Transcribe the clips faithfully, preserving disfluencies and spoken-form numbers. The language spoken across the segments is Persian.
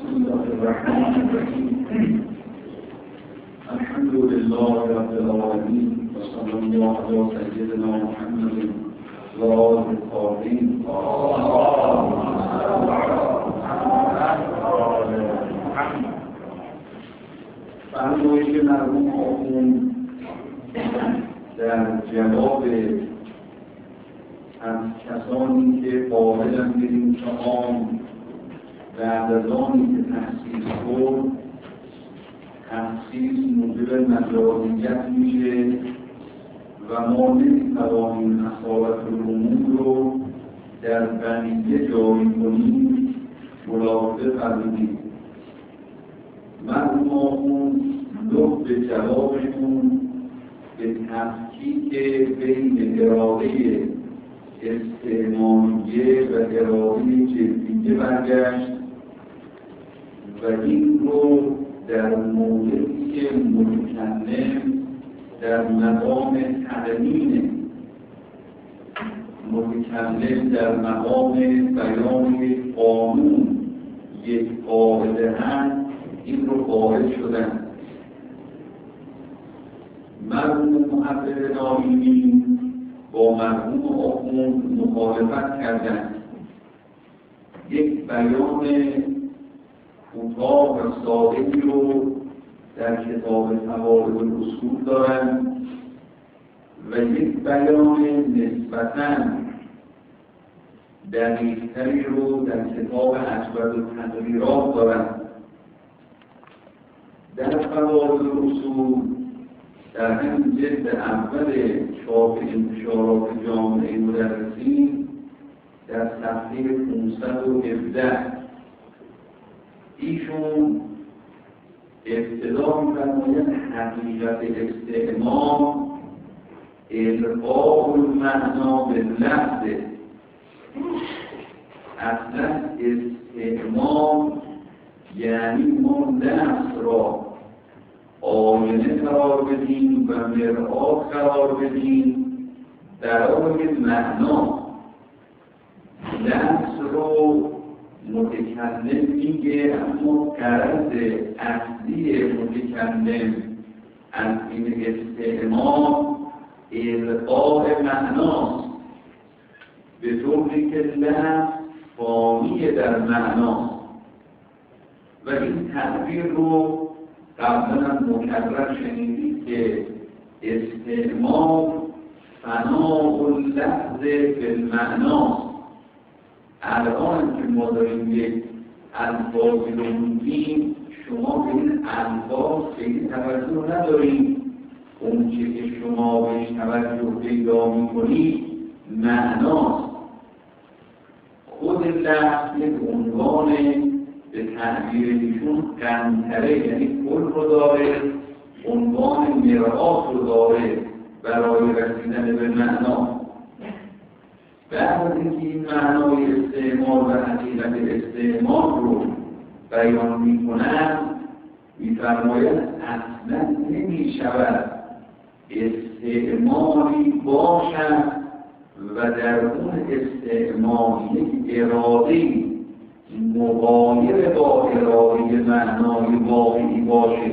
بسم الله الرحمن الرحیم. الحمد لله رب العالمین و صلی الله علی سیدنا محمد و آله الطاهرین. فرمایش مرحوم آخوند در جواب از کسانی که قائلند به این تعام بعد از آنی که تحصیل کرد تحصیل موجب مجازیت میشه و ما نمیتوانیم اصالت العموم رو در بقیه جاری کنیم ملاحظه فرمودیم. مرحوم آخوند لب به جوابشون به تفکیک بین اراده استعمالیه و اراده جدیه برگشت و این رو در موردی که متکلم در مقام تقنین متکلم در مقام بیان قانون یک قاعده هست این رو قائل شدن. مرحوم محقق ناینی با مرحوم آخوند مخالفت کردند. یک بیان کوتاه و ساده‌ای رو در کتاب فوائد الاصول دارند و یک بیان نسبتاً دقیق‌تری رو در کتاب اجود التقریرات دارند. در فوائد الاصول در همین جلد اول چاپ انتشارات جامعه مدرسین در صفحه پانصد و هفده ایشون ابتدا می‌فرمایند حقیقت استعمال القاء المعنا باللفظ. اصلا استعمال یعنی ما لفظ را آینه قرار بدیم و مرآت قرار بدیم برای معنا. لفظ رو متکلم میگه اما غرض اصلی متکلم از این استعمال القاء معناست، به طوری که لفظ فانی در معناست و این تعبیر رو قبلا هم مکرر شنیدید که استعمال فناء اللفظ بالمعناست. الان که ما داریم یک الفاظی رو میگیم شما به این الفاظ خیلی توجه ندارید، اون چه که شما بهش توجه پیدا میکنید معناست. خود لفظ یک عنوان به تعبیر ایشون قنطره یعنی پل رو داره، عنوان مرآت رو داره برای رسیدن به معنا. بعد از اینکه این معنای استعمال و حقیقت استعمال رو بیان میکنن میفرماید اصلا نمیشود استعمالی باشد و در اون استعمال یک اراده‌ای مغایر با اراده معنای واقعی باشه.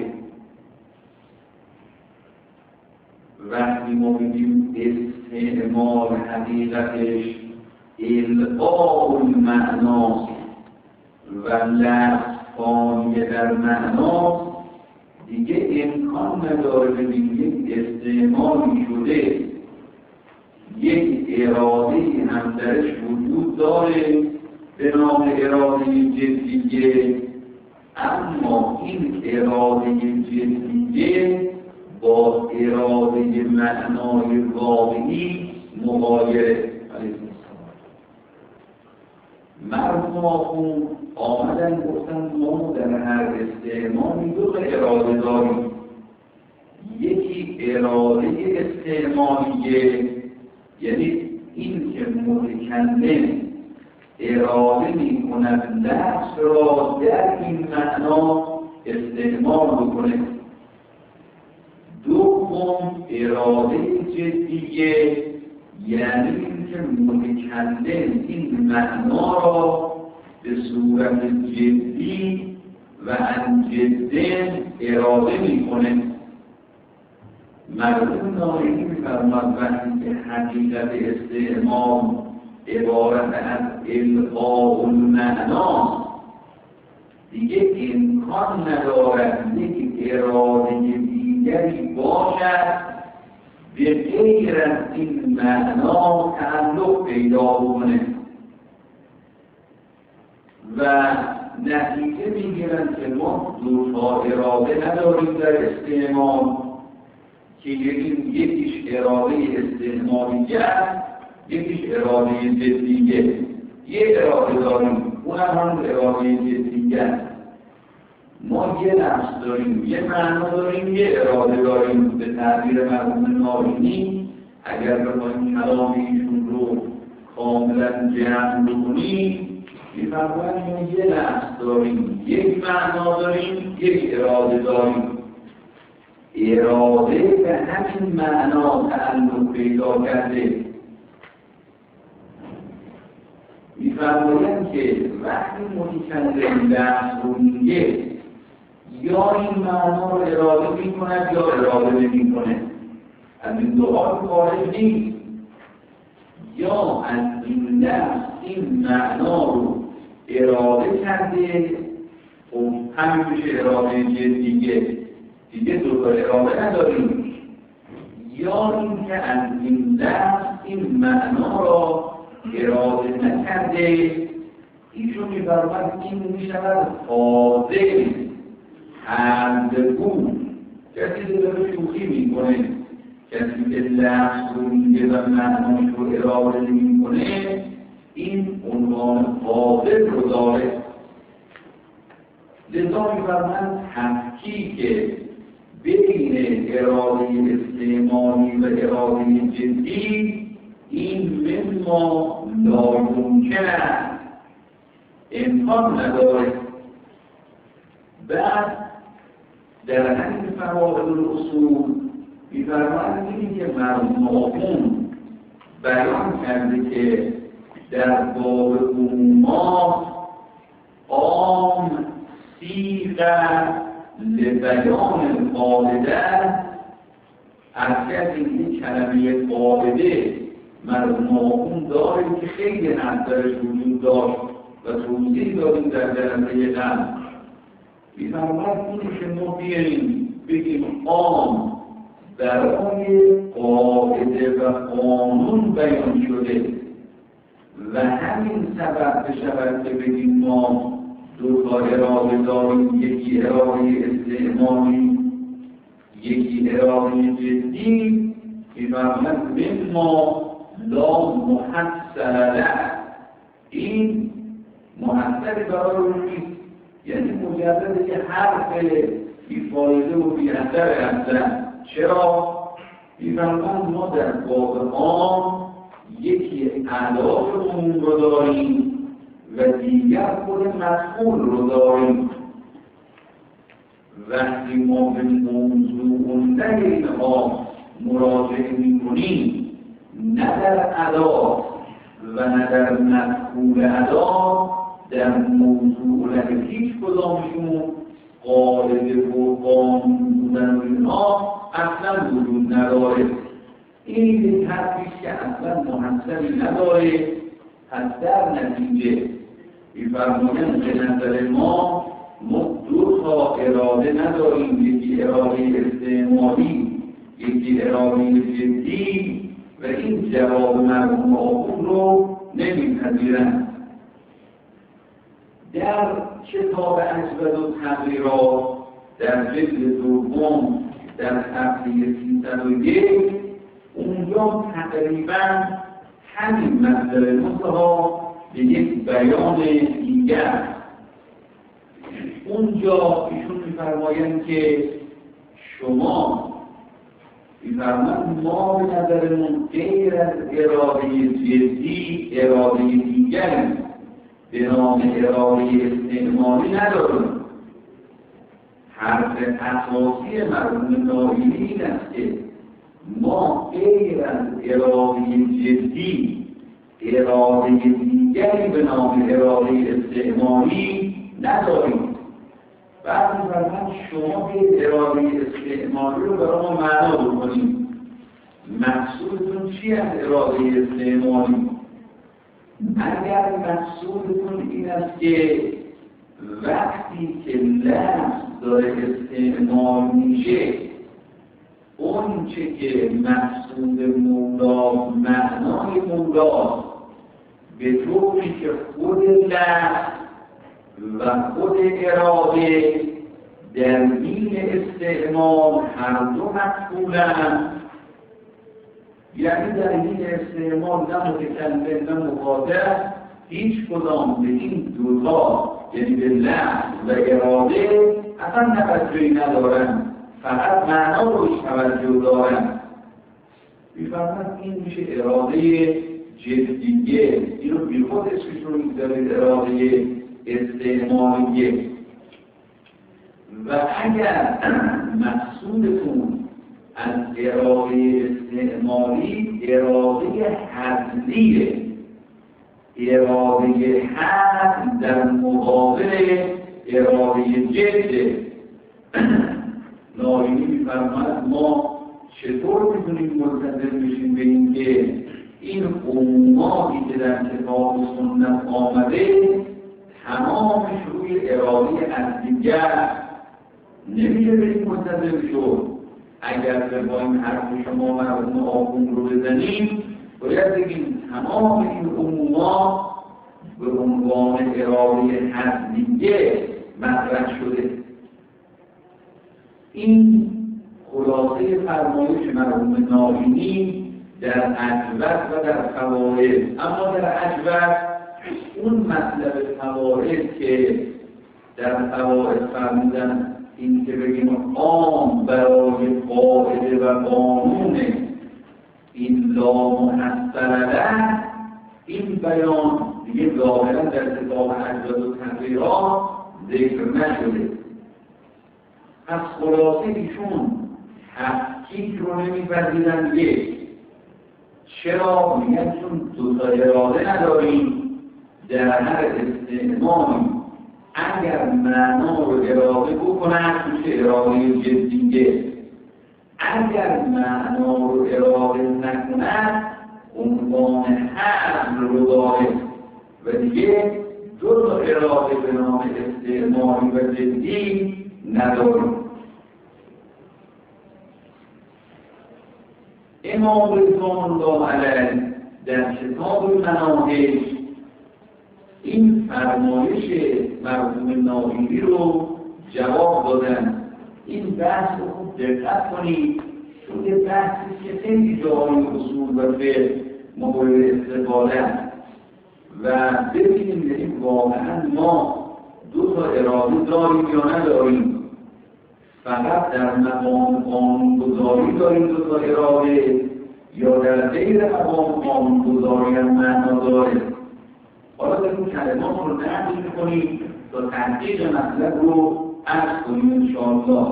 وقتی ما میگیم استعمال حقیقتش القاء المعناست و لفظ فانی در معناست دیگه امکان نداره ببینیم یک استعمالی شده یک اراده هم درش وجود داره به نام اراده جدیه، اما این اراده جدیه با اراده معنای واقعی مغایره. مرحوم آخوند آمدن گفتن ما در هر استعمالی دو تا اراده داریم، یکی اراده استعمالیه یعنی این که متکلم اراده می کند لفظ را در این معنا استعمال بکنه. دوم اراده جدیه یعنی اینکه متکلم این معنا را به صورت جدی و از جده اراده میکنه. مرحوم ناینی میفرماد وقتی که حقیقت استعمال عبارت از القاء المعنا دیگه امکان ندارد یک اراده دیگری باشد به غیر از این معنا تعلق پیدا کنه و نتیجه میگیرن که ما دو تا اراده نداریم در استعمال که یکیش اراده استعمالیه است، یکیش اراده جدیه. یه اراده داریم، اون هم اراده جدیه. ما یه نفس داریم، یه معنا داریم، یه اراده داریم. به تعبیر مرحوم ناینی اگر بخوایم کلام ایشون رو کاملا جمع بکنیم می‌فرمایند یه نفس داریم، یک معنا داریم، یک اراده داریم. اراده به همین معنا تعلق پیدا کرده. می‌فرمایند که وقتی متکلم لفظ رو میگه یا این معنا رو اراده می‌کند یا اراده نمی‌کنه، از این دو حال خارج نیست. یا از این لفظ این معنا رو اراده کرده و همین میشه اراده دیگه دیگه دو تا اراده نداریم، یا اینکه از این لفظ این معنا را اراده نکرده. ایشون می‌فرماید این میشود فاضل حمدگو. کسی که داره شوخی میکنه، کسی که لفظ رو میگه و معناش رو اراده نمیکنه، این عنوان فاضل رو داره. لذا می‌فرماید تفکیک بین اراده استعمالی و اراده جدی این مما ناممکن است، امکان نداره. بعد در همین فواید الاصول می‌فرماید این که مرحوم بیان کرده که در باب عمومات عام صیغه لبیان قاعده از کسی این کلمه قاعده مرحوم داره که خیلی نظرش وجود داشت و توضیح دادیم در جلسه قبل. می‌فرماید اینی که ما بیاییم بگیم عام برای قاعده و قانون بیان شده و همین سبب بشود که بگیم ما دو تا اراده داریم، یکی اراده استعمالی یکی اراده جدی. می‌فرماید مما لا محصل له، این محصل برای اون نیست، یعنی مجرد یه حرف بی‌فایده و بی‌اثر هستن. چرا؟ می‌فرماید ما در باب عام یکی علاق عموم رو داریم و دیگر خود مفعول رو داریم. وقتی ما به موضوع اندر اینها مراجعه می‌کنیم، نه در ادا و نه در مفعول ادا، در موضوع لحظه هیچ کدامشون قاعده و قانون بودن و اینها اصلا وجود نداره. این یک حرفیش که اصلا محصلی نداره. پس در نتیجه می‌فرمایند به نظر ما ما دو تا اراده نداریم، یکی اراده استعمالی یکی اراده جدی، و این جواب مرحوم آخوند رو نمی‌پذیرند. در کتاب اجود و تغییرات در جلد دوم در صفحه سیصد و یک اونجا تقریبا همین مسئله منتها به یک بیان دیگر. اونجا ایشون می‌فرمایند که شما می‌فرمایند ما به نظرمون غیر از اراده جدی اراده دیگری به نام اراده استعمالی نداریم. حرف اساسی مرحوم ناینی این است که ما غیر از اراده جدی اراده دیگری به نام اراده استعمالی نداریم. بعد می‌فرمایند شما به اراده استعماری رو برای ما معنا بکنید. مقصودتون چی از اراده استعماری؟ اگر مقصودتون این است که وقتی که لفظ داره استعمال میشه اون چه که مقصود مولا معنای مولا به طوری که خود لفظ و خود اراده در حین استعمال هر دو مقبولند، یعنی در حین استعمال نه متکلم نه مخاطب هیچ کدام به این دوتا یعنی به لفظ و اراده اصلا توجهی ندارن، فقط معنا روش توجه دارن. می‌فرمایند این میشه اراده جدیه. اینو بیخود اسمش رو می‌ذارید اراده استعمالیه. و اگر مقصودتون از اراده استعمالی اراده حضلیه، اراده حد در مقابل اراده جده، ناینی می‌فرماید ما چطور میتونیم منتظر بشیم به این که این عموماتی که در کتاب و سنت آمده تمامش روی اراده از دیگر نمیشه بریم منتظر شد. اگر به این حرف شما مرحوم آخوند رو بزنیم باید بگیم تمام این عمومات به عنوان اراده از دیگه مطرح شده. این خلاصه فرمایش مرحوم ناینی در عجوت و در فوائد. اما در عجوت اون مطلب فوائد که در فوائد فرمودن این که بگیم عام برای قاعده و قانون این لا محصل له، این بیان دیگه ظاهرا در کتاب عجوت و تقریرات ذکر نشده. از خلاصه ایشون تفکیک رو نمی‌پذیرند. یک، چرا؟ میگن چون دو تا اراده نداریم در هر استعمالی اگر معنا رو اراده بکنن میشه اراده جدیه، اگر معنا رو اراده نکنن عنوان حمل رو داره و دیگه دو تا اراده به نام استعمالی و جدی نداریم. امام رضوان الله علیه در کتاب المناهج این فرمایش مرحوم ناینی رو جواب دادن. این بحث رو خوب دقت کنید، چون بحثی که خیلی جای اصول و فقه مورد استفاده و ببینیم ببینیم واقعا ما دو تا اراده داریم یا نداریم. فقط در مقام قانون‌گذاری داریم دو تا اراده یا در غیر مقام قانون‌گذاری هم معنا داره. حالا داریم کلمات رو نقل می‌کنیم تا تحقیق مطلب رو عرض کنیم انشاءالله.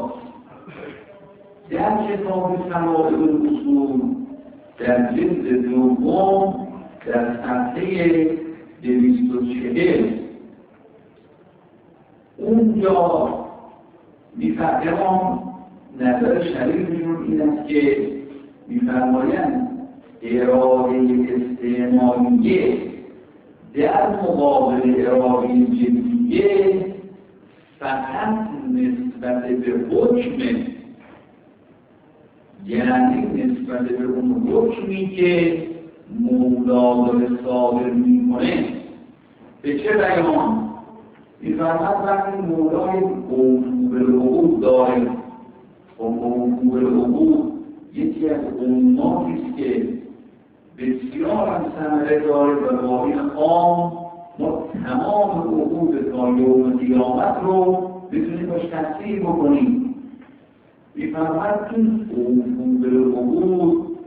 در کتاب فوائد الاصول در جلد دوم در صفحه دویست و چهل اونجا می‌فرمایند نظر شریفشون این است که می‌فرمایند اراده استعمالیه در مقابل اراده جدیه فقط نسبت به حکم، یعنی نسبت به اون حکمی که مولا داره صادر میکنه. به چه بیان؟ می‌فرماید وقتی مولای اوفو بالعقود داره، اوفو بالعقود یکی از عموماتی است که بسیار هم ثمره داره و با این عام ما تمام عقود تا یوم قیامت رو بتونیم باش تفسیر بکنیم. می‌فرماید این اوفو بالعقود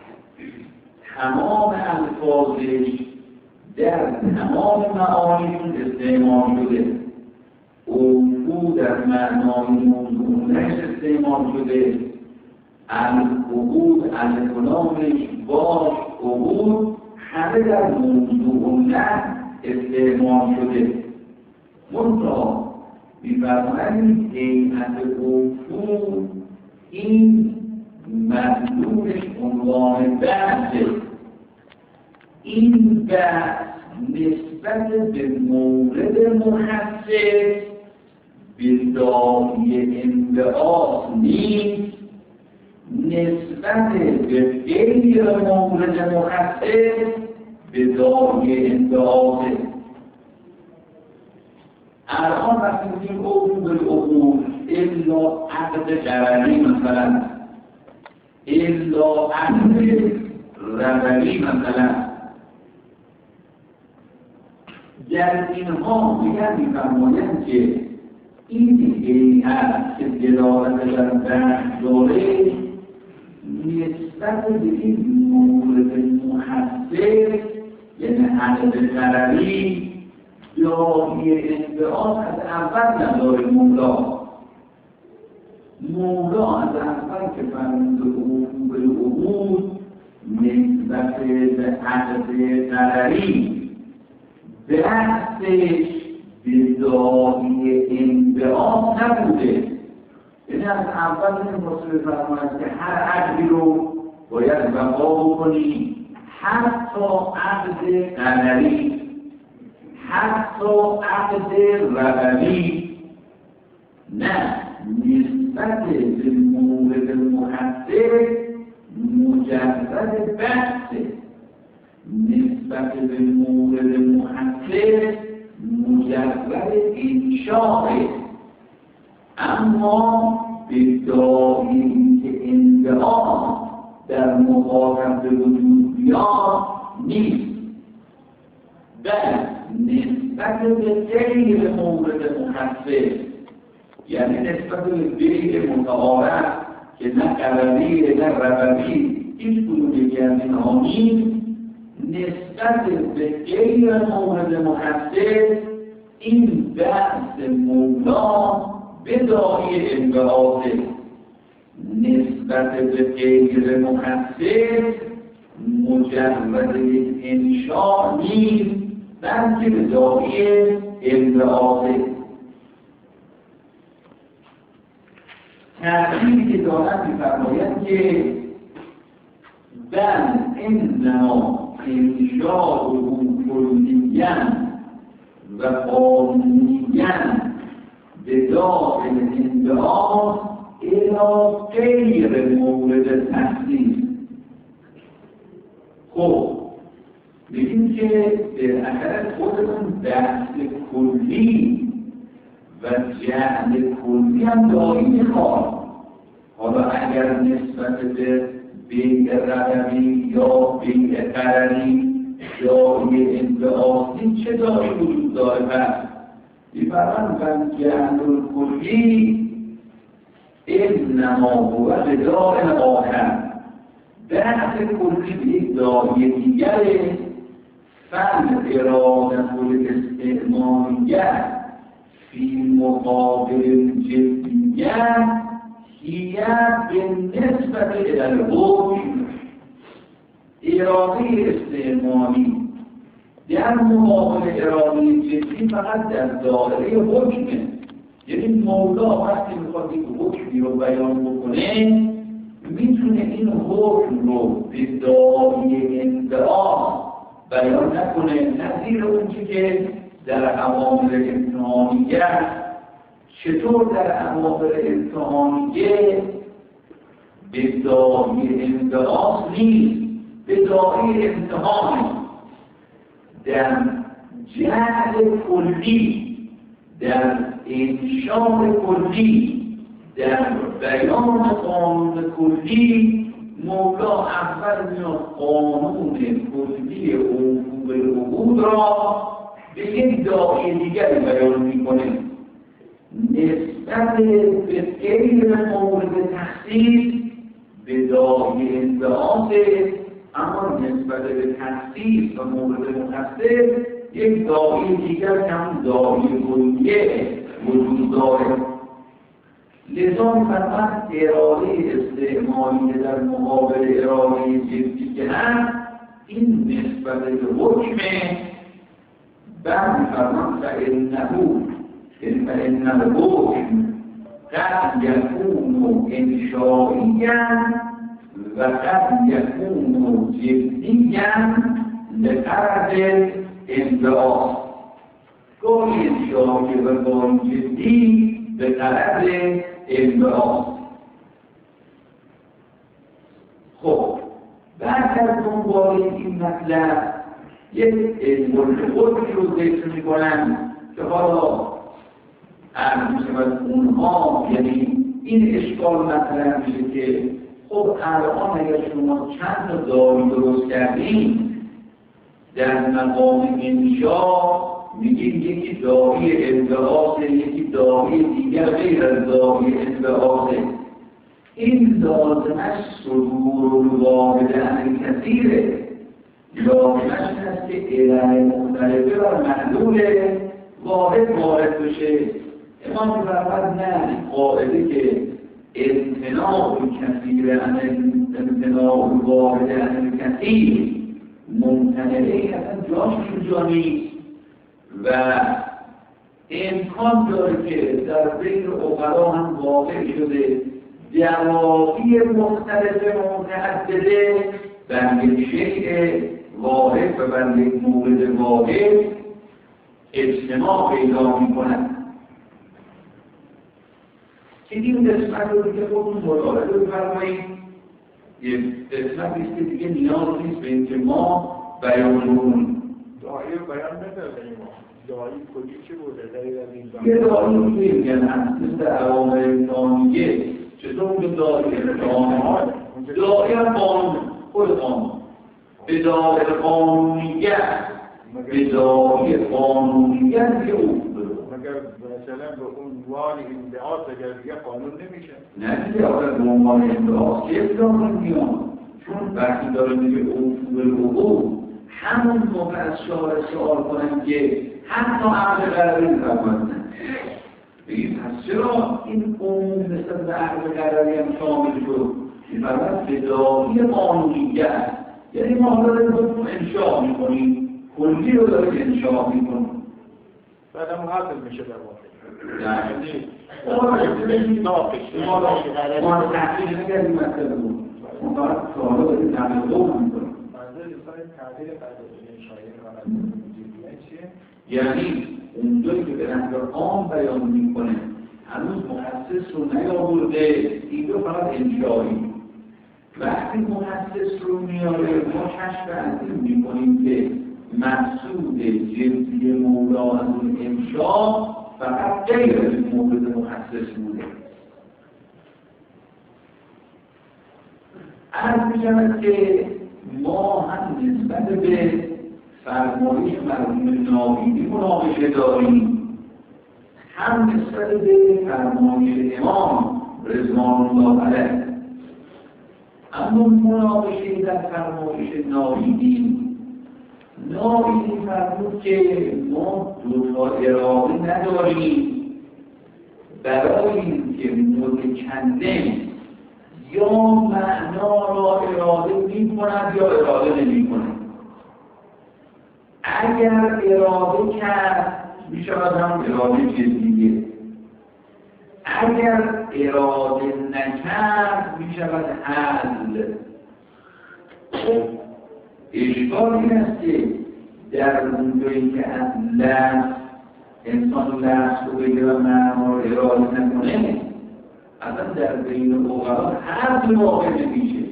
تمام الفاظش در تمام معانیشون استعمال شده. اوفو در معنای موضوعش استعمال شده، العقود الکلامش باش عقود همه در موضوع نه استعمال شده. منتها می‌فرمایند هیئت عفو این مطلوبش عنوان بحثه. این بحث نسبت به مورد محسس به داعی انبعاث نیست، نسبت به غیر مورد محسس به داعی انبعاثه. الان وقتی میگیم عفو بالعقول الا عقد قراری مثلا، الا عقد ربوی مثلا، در اینها میگن میفرمایند که این هیئت که دلالت در بحث داره نسبت به این مورد محسس یعنی عقد قراری داعی انبعاث از اول نداره. مولا مولا از اول که فرمود عفو بالعقول نسبت به عقد قراری بحثش به داعی انبعاث نبوده. یعنی از اول این رسول فرماید که هر عقدی رو باید وفا بکنی، حتی عقد قراری، حتی عقد ربوی. نه، نسبت به مورد محسس مجرد بحثه، نسبت به مورد محسس مجرد انشاءه. اما به داعی که انبعاث در مقابل به وجود بیاد نیست، بل نسبت به غیر مورد محسس، یعنی نسبت به غیر متعارف که نه قراری نه ربوی هیچ کدوم یکی از اینها نیست، نسبت به غیر مورد محسس این بحث مولا به داعی انبعاث، نسبت به غیر محسس مجرد انشاء نیست بلکه به داعی انبعاث. تعبیری که دارد می‌فرماید که بل انما انشاء کلیاً و قانونیاً به داخل انبعاث الی غیر مورد تخصیص. خب بگیم که در اخر خودمون بحث کلی و جعل کلی هم دایی میخواد. حالا اگر نسبت به بیع ربوی یا بیع قراری دایی انبعاثی چه دایی وجود داره؟ پس بیفرمان و جعل کلی انما هو بداء آخر، بحث کلی به یک دایی دیگره. فن اراده الاستعمالیه فی مقابل جدیه هی به نسبت الالحکم. اراده استعمالی در مقابل اراده جدی فقط در دایره حکمه. یعنی مولا وقتی میخواد یک حکمی رو بیان بکنه میتونه این حکم رو به داعی انبعاث بیان نکنه، نظیر اون که در عوامل امتحانیه. چطور در عوامل امتحانیه به داعی انبعاث نیست، به داعی امتحان، در جعل کلی، در انشاء کلی، در بیان قانون کلی. مولا اول میاد قانون کلی عفو بالعقول را به یک داعی دیگر بیان میکنه، نسبت به غیر مورد تخصیص به داعی انبعاث، اما نسبت به تخصیص و مورد مخصص یک داعی دیگر که هم داعی کلیه وجود داره. لذا فرمان اراده استعمالی در مقابل اراده جدی که هست این نسبت به حکمه. بعد فرمان فإنه فإن الحكم قد يكون انشائيا و قد يكون جديا لغرض انبعاث. گاهی انشایی و گاهی جدی به غرض انبعاث. خب بعد از دنبال این مطلب یک علم الخلقی رو ذکر می‌کنن که حالا عرض می‌شود اونها، یعنی این اشکال مطرح میشه که خب الان اگر شما چند تا داری درست کردین در مقام انشا میگیم یکی داری انبعاث، یکی داری دیگر غیر از داری انبعاث. این لازمش صدور الواحد عن کثیره، لازمش هست که علل مختلفه بر محلول واحد وارد بشه. امام فرمود نه، قاعده که امتناع کثیر عن امتناع الواحد عن کثیر ممتنعه اصلا جاش اینجا نیست و امکان داره که در بین عقلا هم واقع شده دواعی مختلف متعدده بر یک شیء واحد و بر یک مورد واحد اجتماع پیدا می‌کنند. که این قسمت رو دیگه خودتون مراجعه بفرمایید. یک قسمت نیست که دیگه نیاز نیست به اینکه ما بیان کنیم. داعی رو بیان نداریم ما. داعی کلی چی بوده؟ دلیل از این داعی. یه داعی رو میگن هست مثل عوامل ثانیه. چطور به داعی قانون؟ داعی هم قانون، خود قانون. به داعی قانونیت، به داعی قانونیت که او مگر مثلا به عنوان انبعاث اگر دیگه قانون نمیشه؟ نه دیگه آقا به عنوان انبعاث که ابتدامون میان، چون وقتی داره میگه اصول الوقوع همون موقع از شارع سوال کنن که حتی عقل قراری نفرماندن بگید پس چرا این عموم نسبت به عقل قراری هم شامل شد؟ میفرماید به داعی قانونیت، یعنی ما داریم خودمون انشاء میکنیم، کلی رو داریم انشاء میکنیم بعد هم حاصل میشه در واقع. یعنی ما رو تحقیق نگردیم مسئله بود اون باید سوالا داریم تحقیق دو میکنیم. منظور ایسای تعدیل قدر انشایی قرار چیه؟ یعنی اون دوی که به نظر عام بیان میکنه هنوز مخصص رو نیاورده، این دو فقط انشایی. وقتی مخصص رو میاره ما کشف از این میکنیم که مقصود جنسی مولا از اون انشا فقط غیر از این مورد مخصص بوده. عرض می‌شود که ما هم نسبت به فرمایش مرحوم ناویدی مناقشه داریم، هم نسبت به فرمایش امام رضوان الله علیه. اما مناقشه در فرمایش ناویدی ناویدی فرمود که ما دوتا اراده نداریم برای اینکه متکلم یا معنا را اراده می کند یا اراده نمی کند. اگر اراده کرد می شود هم اراده جدیه، اگر اراده نکرد می شود حل. اشکال این است که در اونجایی که از لفظ انسان لفظ رو بگه و معنا رو اراده نکنه اصلا در بین اوقلا حل واقع نمیشه.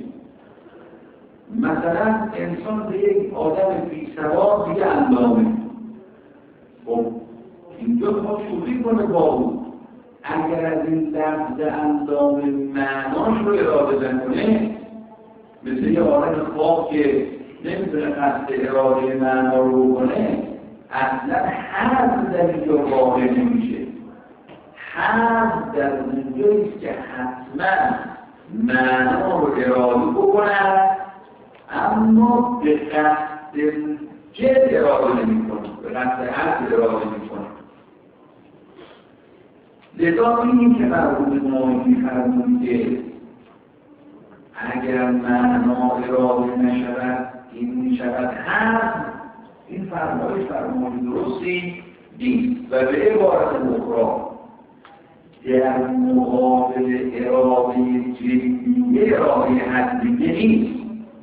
مثلا انسان به یک آدم بی‌سواد دیگه اندامه، خب اینجا ما شوخی کنه با او، اگر از این لفظ اندام معناش رو اراده نکنه مثل یه آدم خواب که نمیتونه قصد اراده معنا رو کنه اصلا حرف در اینجا واقع نمیشه. حرف در اونجاییست که حتما معنا رو اراده بکنه اما به قصد جد اراده نمی کنه، به قصد حرف اراده نمی کنه. لذا اینی که مرحوم ناویدی فرمود که اگر معنا اراده نشود این می شود حرف، این فرمایش فرمایش درستی نیست. و به عبارت اخرى در مقابل اراده جدیه اراده حدیه نیست.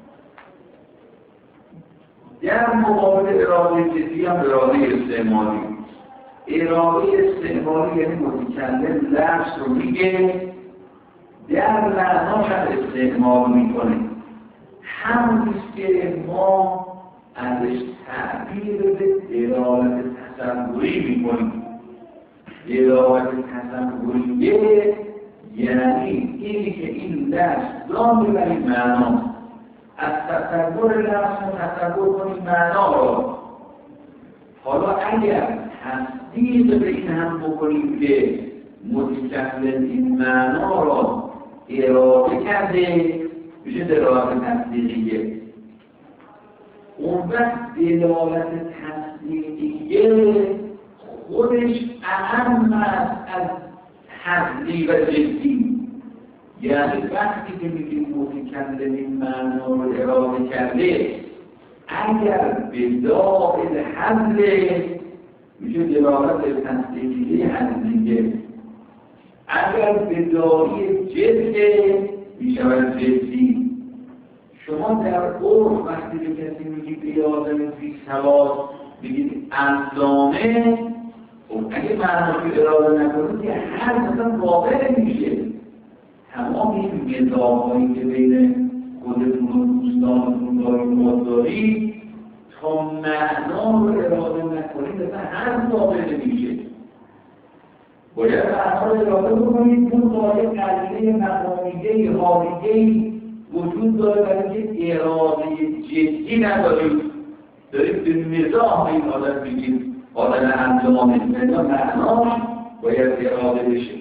در مقابل اراده جدی هم اراده استعمالی. اراده استعمالی یعنی متکلم لفظ رو میگه در معناش هم استعمال میکنه. همونیست که ما ازش تعبیر به دلالت تصوری میکنیم. دلالت تصوریه یعنی اینی که این لفظ دام ببرید معنا، از تصور لفظ رو تصور کنید معنا رو. حالا اگر تصدیق به این هم بکنید که متکلم این معنا را اراده کرده میشه دلالت تصدیقیه. اون وقت دلالت تصدیقیه خودش اهم است از تصدیق جدی. یعنی وقتی که میگیم متکلم این معنا رو اراده کرده اگر به داخل حمل میشه دلالت تصدیقیه حملیه، اگر به داخل جده میشود جدی. شما در عرف وقتی به کسی میگید به آدم بی سواد بگید علامه، خب اگه معناش رو اراده نکنید که هر مثلا واقع نمیشه. تمام این مزاحایی که بین خودتون و دوستانتون دارید دارید تا معنا رو اراده نکنید مثلا هر واقع نمیشه. باید معنا رو اراده بکنید. اون باید قضیه مقامیده حالیده وجود داره برای اینکه اراده جدی ندارید. دارید به مزاح این آدم بگید آدم انجام مثلا معناش باید اراده بشه.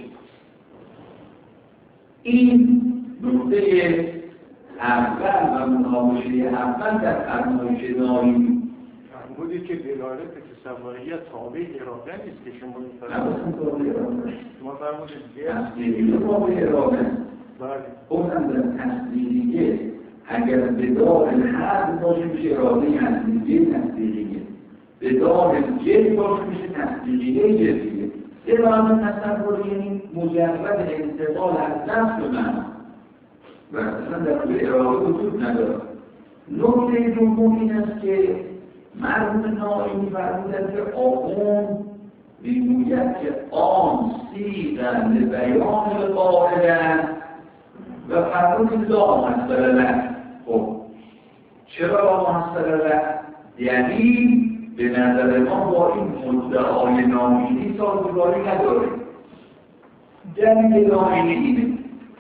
این نقطه اول و مناقشه اول در فرمایش نایی فرمودی که دلالت تصوریه تابع اراده نیست که شما می‌فرمایید. شما فرمودید تصدیقی تابع اراده. بله. اونم در تصدیقیه اگر به داخل حد باشه میشه اراده تصدیقیه تصدیقیه. به داخل جد باشه میشه تصدیقیه جدیه. اراده تصور یعنی مجرد انتقال از نفس به معنی و اصلا در به اراده وجود نداره. نکته دوم این است که مرحوم نائی فرمودند که آخوند میگوید که آن صیغه لبیان القاعده و فرمود لا محصل له. خب چرا لا محصل له؟ یعنی به نظر ما با این مدعای ناینی سازگاری نداره. دلیل ناینی اینه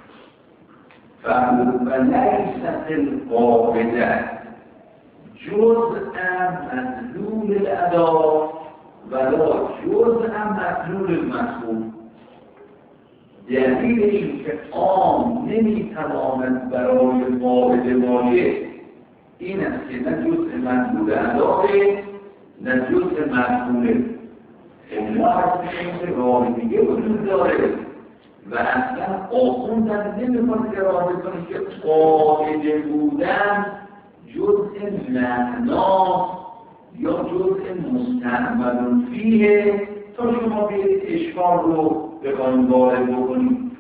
فرمود و لیست القاعده جزءا مدلول الادا ولا جزءا مدلول المفهوم. دلیل این که عام نمیتواند برای قاعده باشه این است که نه جزء مدلول اداره نه جزء مفهومه. ما هستیم که راه دیگه وجود داره و اصلا آخوندن نمیخواد اراده کنید که قاعده بودن جزء معنا یا جزء مستعمل فیه تا شما بیایید اشکال رو به قانون وارد بکنید.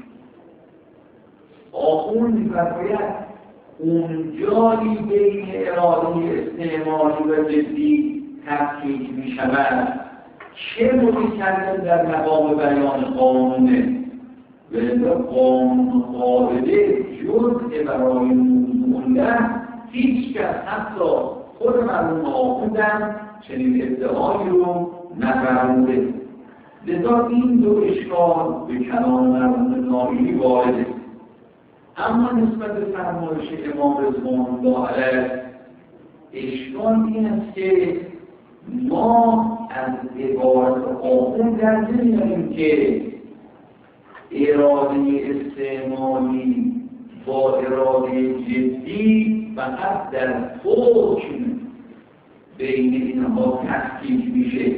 آخوند می‌فرماید اون جایی بین اراده استعمالی و جدی تفکیک می‌شود چه متکلم در مقام بیان قانونه و قانون قاعده جزء برای موضوع هیچ کس حتی خود مرحوم آخوندم چنین ادعایی رو نفرموده. لذا این دو اشکال به کلام مرحوم نائی وارده. اما نسبت به فرمایش امام رضوان الله علیه اشکال این است که ما از عبارت آخوندم نمی‌دانیم که اراده استعمالی با اراده جدی فقط در حکم بین اینها تفکیک میشه.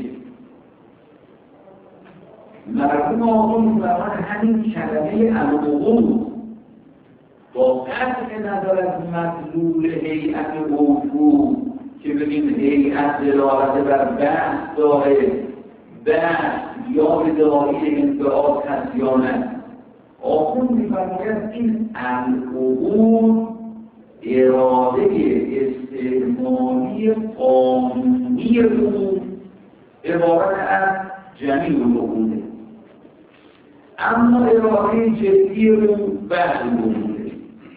مرحوم آقایون برای همین کلمه الوقوع با قطع نظر از مدلول هیئت وقوع که ببین هیئت دلالت بر بحث داره بعد یا ادعای انبعاث هست یا نه. آخوند می‌فرماید این العبور اراده استعمالی قانونی رو عبارت از جمیع العبوره، اما اراده جدی رو بعد العبوره.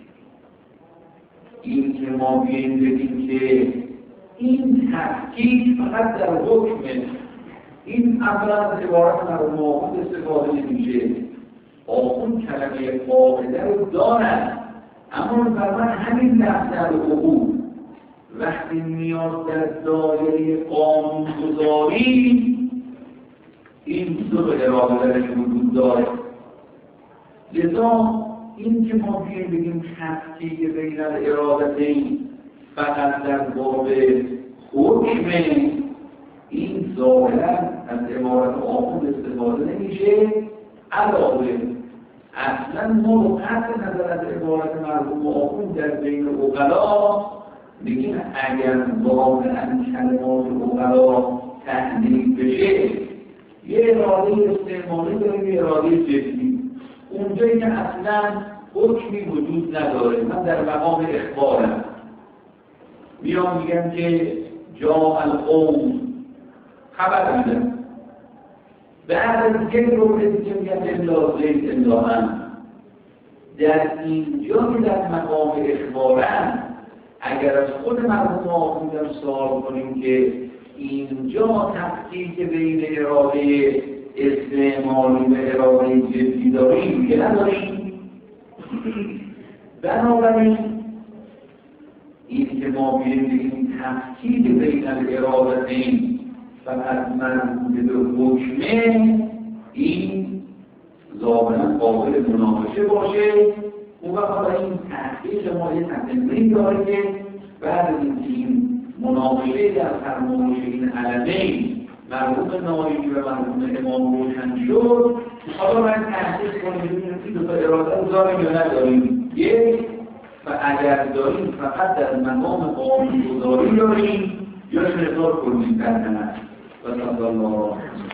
این که ما بیاییم بگیم که این تفکیک فقط در حکمه، این اولا از عبارت مرمومات استفاده نمیشه. آخوند کلمه قاعده رو دارن، اما فرمان همین لفظ العبور وقتی میاد در دایره قانون‌گذاری این دو اراده درش وجود داره. لذا این که ما بیاییم بگیم تفکیک بین الارادتین فقط در باب حکمه، این ظاهرا از عبارت آخوند استفاده نمیشه. علاوه اصلا ما رو قطع نظر از عبارت مرحوم آخوند در بین عقلا میگیم اگر واقعا کلمات عقلا تحلیل بشه یه اراده استعمالی داریم، یه اراده جدی. اونجایی که اصلا حکمی وجود نداره، من در مقام اخبارم میام میگم که جا القوم خبر میدم، بعد از یک رو دیگه میگم الا زید الا من. در اینجا که در مقام اخبارم اگر از خود مرحوم آخوندم سوال کنیم که اینجا تفکیک بین اراده استعمالی و اراده جدی داریم که نداریم، بنابراین این که ما بیاییم بگیم تفکیک بین الارادتین فقط مربوط به حکمه، این ظاهرا قابل مناقشه باشه. اون وقت این تحقیق ما یه تقدیمی داره که بعد از این مناقشه در فرمایش این علمین مرحوم نایمی و مرحوم امام روشن شد، حالا باید تحقیق کنیم ببینیم که دو تا اراده رو داریم یا نداریم. یک، و اگر داریم فقط در مقام قانون‌گذاری داریم یا شرطار کنیم در نمت و صلی الله علیه